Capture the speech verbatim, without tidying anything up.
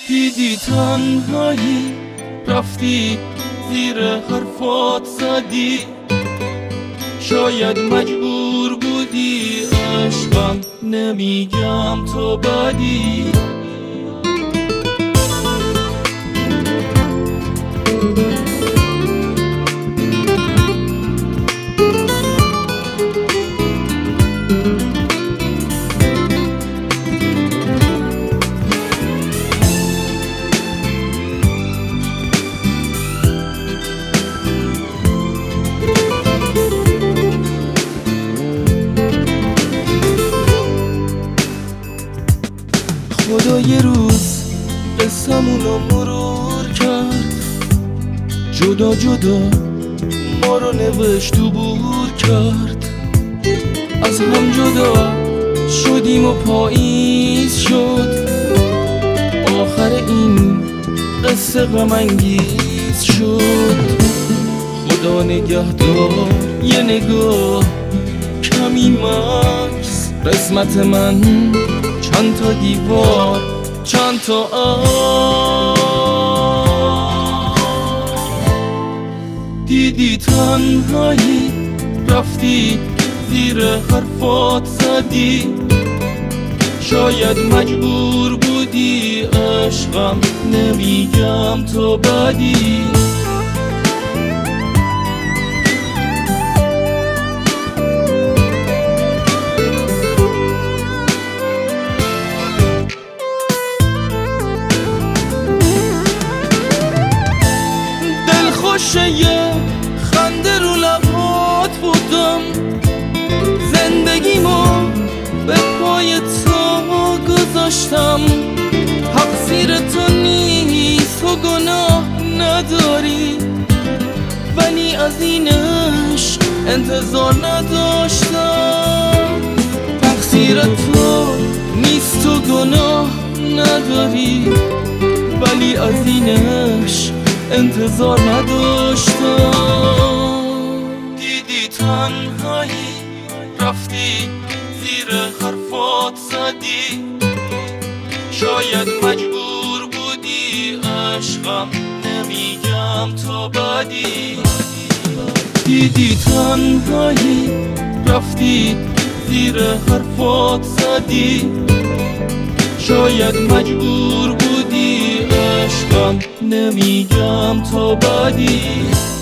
دیدی تنهایی رفتی زیر حرفات زدی، شاید مجبور بودی عشقم، نمیگم تو بدی. خدا یه روز قصمونو مرور کرد، جدا جدا ما رو نوشت و بور کرد. از هم جدا شدیم و پاییز شد، آخر این قصه غم انگیز شد. خدا نگهدار یه نگاه کمی مکس، قسمت من چند تا دیوار چند تا آه. دیدی تنهایی رفتی زیر حرفات زدی، شاید مجبور بودی عشقم، نمیگم تو بدی. یه خنده رو لبات بودم، زندگیمو به پای تو گذاشتم. تقصیر تو نیست و گناه نداری، ولی از این عشق انتظار نداشتم. تقصیر تو نیست و گناه نداری، ولی از این عشق انتظار نداشتم. دیدی تنهایی رفتی زیر حرفات زدی، شاید مجبور بودی عشقم، نمیگم تو بدی. دیدی تنهایی رفتی زیر حرفات زدی، شاید مجبور بودی عشقم، نمیگم تو بدی.